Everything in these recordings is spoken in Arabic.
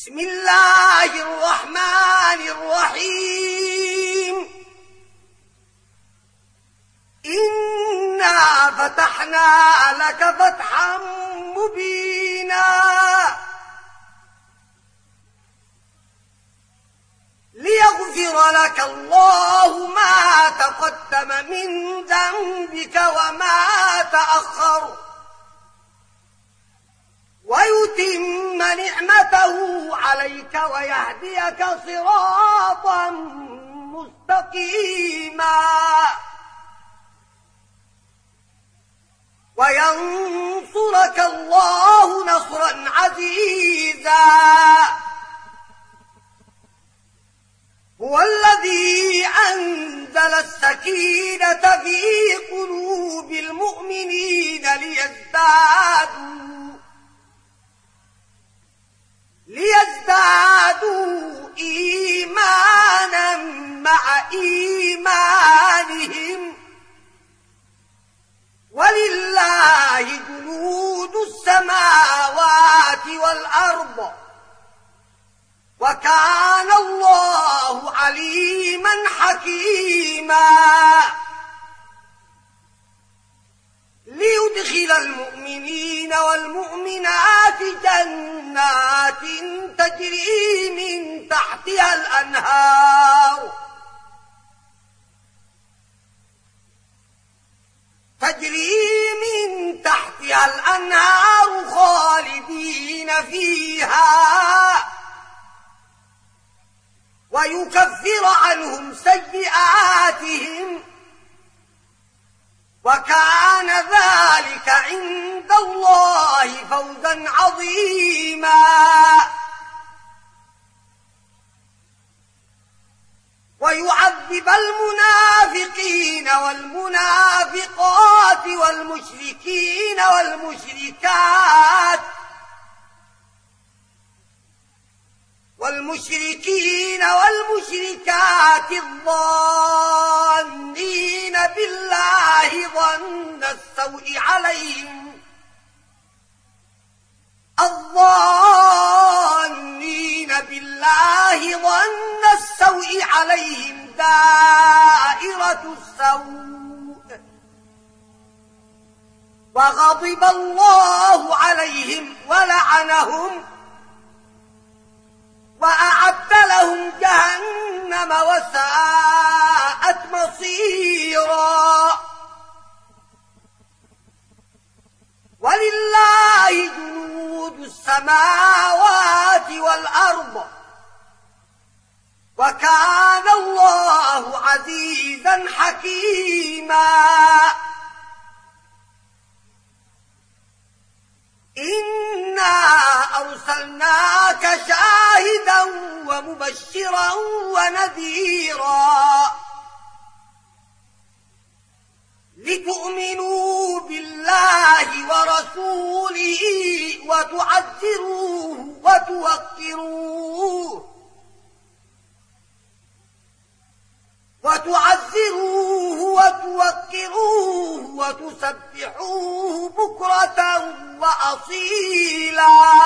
بسم الله الرحمن الرحيم. إنا فتحنا لك فتحا مبينا ليغفر لك الله ما تقدم من ذنبك وما تأخر ويتم نعمته عليك ويهديك صراطا مستقيما وينصرك الله نصرا عزيزا. هو الذي أنزل السكينة في قلوب المؤمنين ليزدادوا إيمانا مع إيمانهم ولله جنود السماوات والأرض وكان الله عليما حكيما. ليدخل المؤمنين والمؤمنات جنات تجري من تحتها الأنهار خالدين فيها ويكفر عنهم سيئاتهم وكان ذلك عند الله فوزا عظيما. ويعذب المنافقين والمنافقات والمشركين والمشركات الظانين بالله ظن السوء عليهم دائرة السوء وغضب الله عليهم ولعنهم وأعد لهم جهنم وساءت مصيرا. ولله جنود السماوات والأرض وكان الله عزيزا حكيما. إنا أرسلناك شاهدا ومبشرا ونذيرا لتؤمنوا بالله ورسوله وتعزروه وتوقروه وتسبحوه بكرة وأصيلا.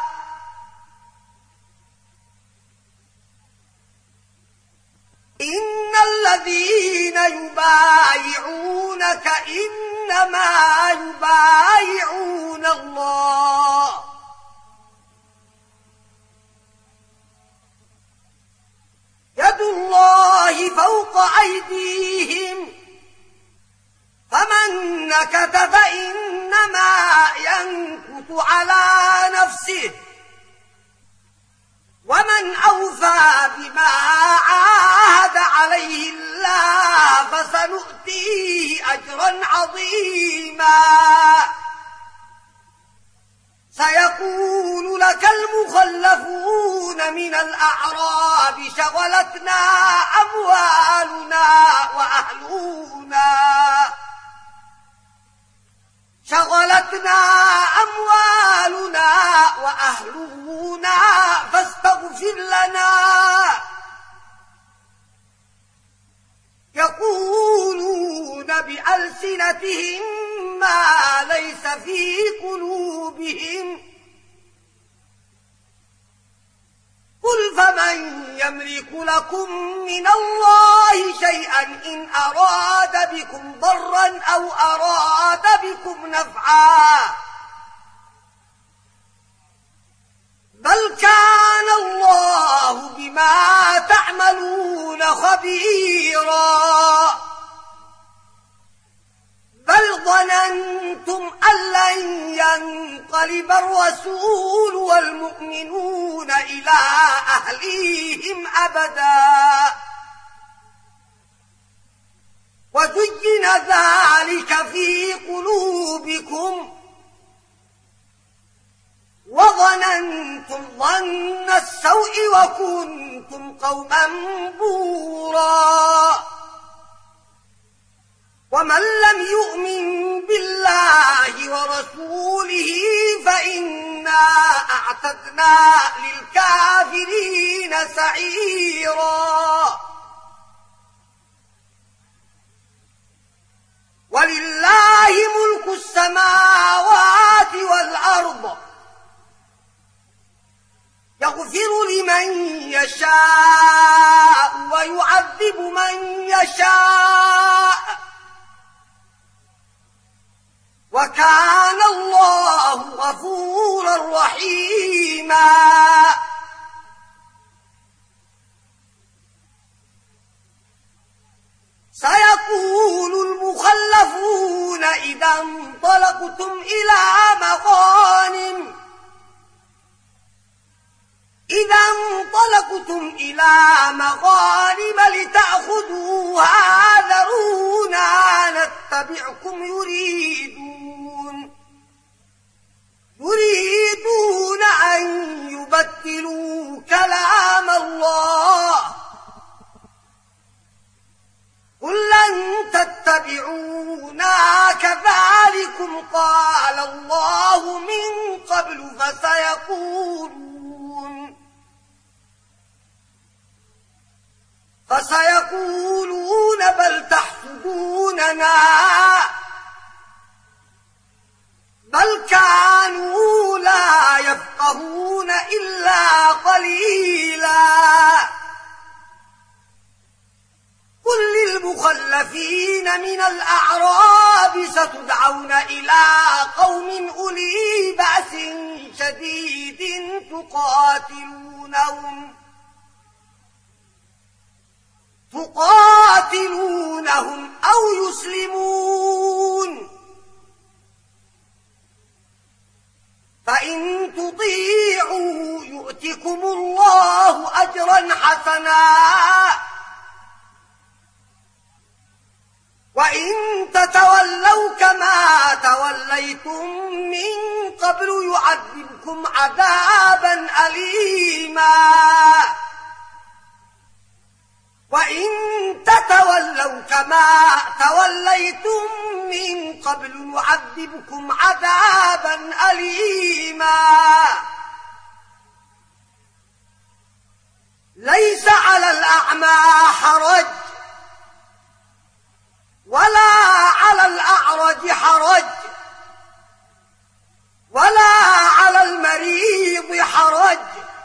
إن الذين يبايعونك إنما يبايعون الله يد الله فوق أيديهم فمن نكث فإنما ينكث على نفسه ومن أوفى بما عاهد عليه الله فسنؤتيه أجرا عظيما. سيقول لك المخلفون من الأعراب شغلتنا أموالنا وأهلنا فاستغفر لنا. يقولون بألسنتهم ما ليس في قلوبهم يملك لكم من الله شيئا إن أراد بكم ضرا أو أراد بكم نفعا بل كان الله بما تعملون خبيرا بل ظننتم أن لن ينقلب الرسول والمؤمنون إلى أهليهم أبدا وزين ذلك في قلوبكم وظننتم ظن السوء وكنتم قوما بورا ومن لم يؤمن بالله ورسوله فإنا أعتدنا للكافرين سعيرا ولله ملك السماوات والأرض يغفر لمن يشاء ويعذب من يشاء وكان الله غفورا رحيما سيقول المخلفون إذا انطلقتم إلى مغانم لتأخذوها ذرونا نتبعكم يريدون أن يبدلوا كلام الله قل لن تتبعونا كذلكم قال الله من قبل فسيقولون بل تحسدوننا بل كانوا لا يفقهون إلا قليلا قل للمخلفين من الأعراب ستدعون إلى قوم أولي بأس شديد تقاتلونهم أو يسلمون فإن تطيعوا يؤتكم الله أجرا حسنا وإن تتولوا كما توليتم من قبل يعذبكم عذابا أليما وإن تتولوا كما توليتم من قبل يعذبكم عذابا أليما ليس على الأعمى حرج ولا على الأعرج حرج ولا على المريض حرج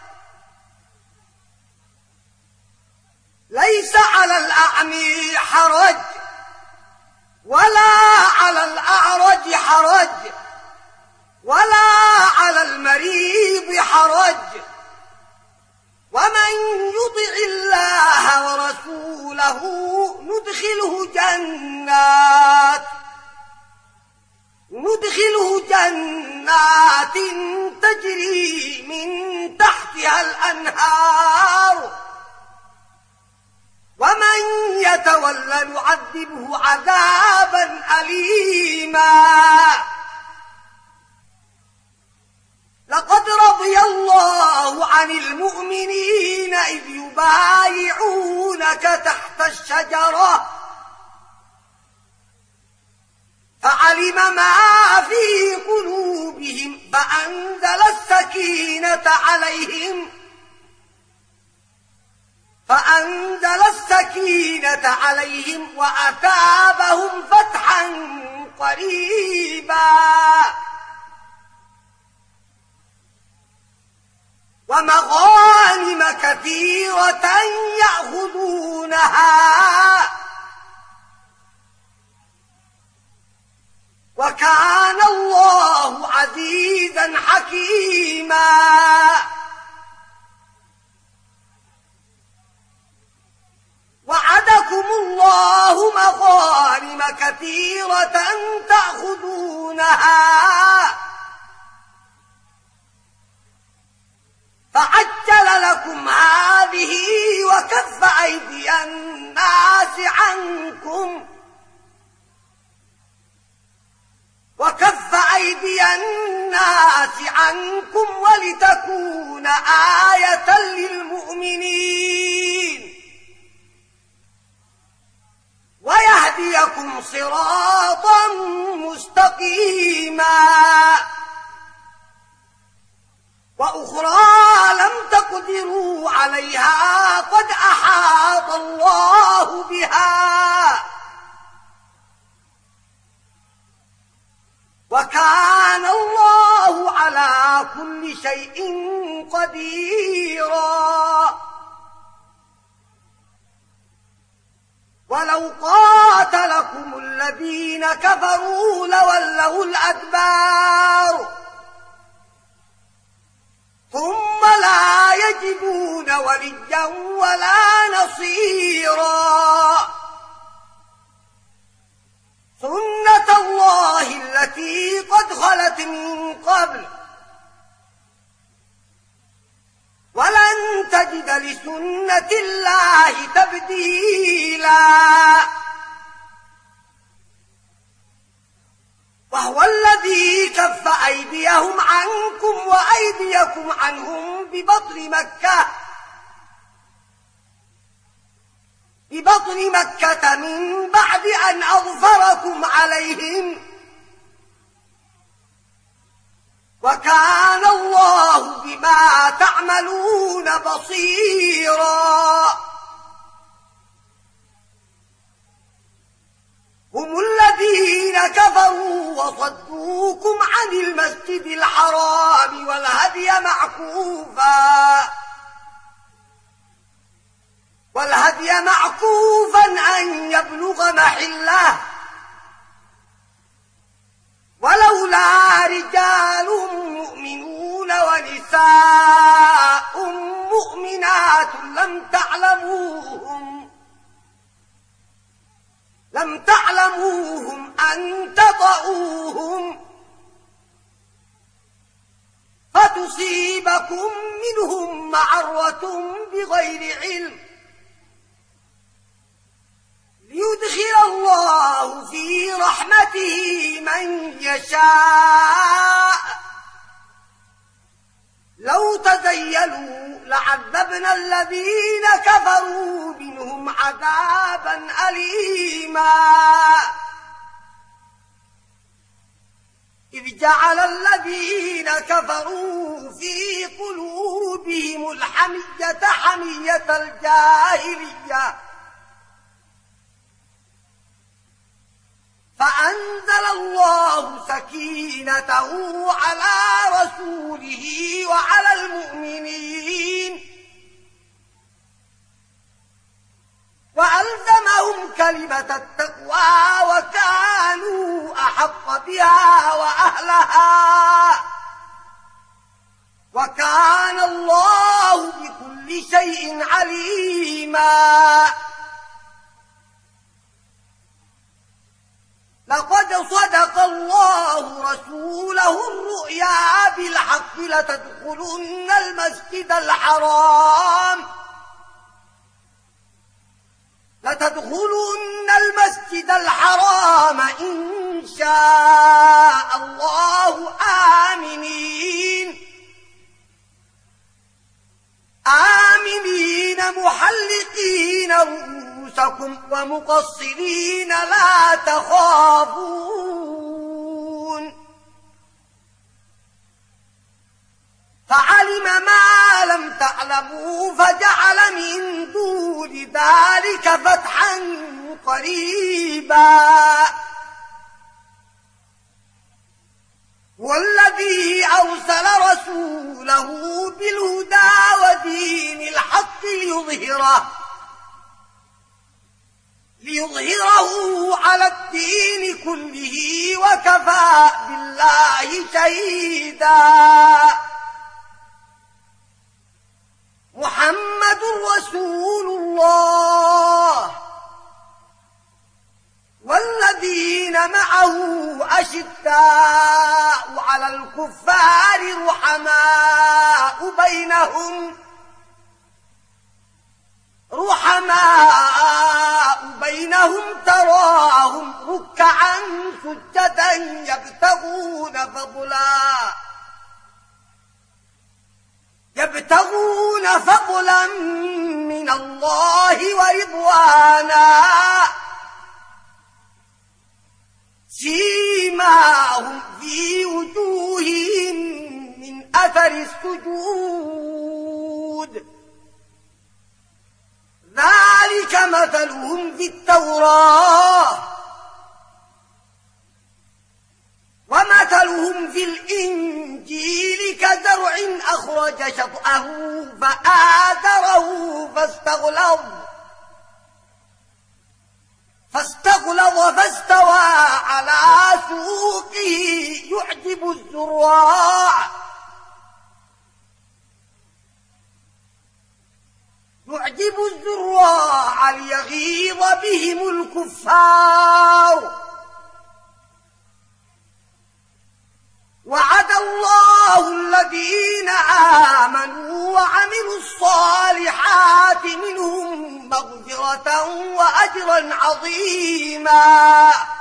ليس على الأعمي حرج ولا على الأعرج حرج ولا على المريض حرج ومن يطع الله ورسوله ندخله جنات تجري من تحتها الأنهار ومن يتولى نعذبه عذابا أليما لقد رضي الله عن المؤمنين إذ يبايعونك تحت الشجرة فعلم ما في قلوبهم فأنزل السكينة عليهم وأثابهم فتحا قريبا ومغانم كثيرة يأخذونها وكان الله عزيزا حكيما وعدكم الله مغانم كثيرة تأخذونها فعجل لكم هذه وكف أيدي الناس عنكم ولتكون آية للمؤمنين ويهديكم صراطا مستقيما وأخرى لم تقدروا عليها قد أحاط الله بها وكان الله على كل شيء قديرا ولو قاتلكم الذين كفروا لولوا الأدبار ثم لا يجدون وليا ولا نصيرا سنة الله التي قد خلت من قبل ولن تجد لسنة الله تبديلا وهو الذي كف أيديهم عنكم وأيديكم عنهم ببطن مكة من بعد أن أظفركم عليهم وكان الله بما تعملون بصيرا هم الذين كفروا وصدوكم عن المسجد الحرام والهدي معكوفا أن يبلغ محله ولولا رجال مؤمنون ونساء مؤمنات لم تعلموهم أن تطؤوهم فتصيبكم منهم معرة بغير علم ليدخل الله في رحمته من يشاء لو تزيلوا لعذبنا الذين كفروا منهم عذابا أليما إذ جعل الذين كفروا في قلوبهم الحمية حمية الجاهلية فأنزل الله سكينته على رسوله وعلى المؤمنين وألزمهم كلمة التقوى وكانوا أحق بها وأهلها وكان الله بكل شيء عليما لقد صدق الله رسوله الرؤيا بالحق لتدخلن المسجد الحرام إن شاء الله آمنين محلقين رؤوسكم ومقصرين لا تخافون فعلم ما لم تعلموا فجعل من دون ذلك فتحا قريبا والذي أرسل رسوله بالهدى ودين الحق ليظهره على الدين كله وكفى بالله شهيدا. محمد رسول الله والذين معه أشداء على الكفار رحماء بينهم تراهم ركعا سجدا يبتغون فضلا من الله ورضوانا سيماهم في وجوههم من أثر السجود ذلك مثلهم في التوراة ومثلهم في الإنجيل كزرع أخرج شطأه فآزره فاستغلظ فاستوى على سوقه يعجب الزراع ليغيظ بهم الكفار. وعد الله الذين آمنوا وعملوا الصالحات منهم مغفرة وأجرا عظيما.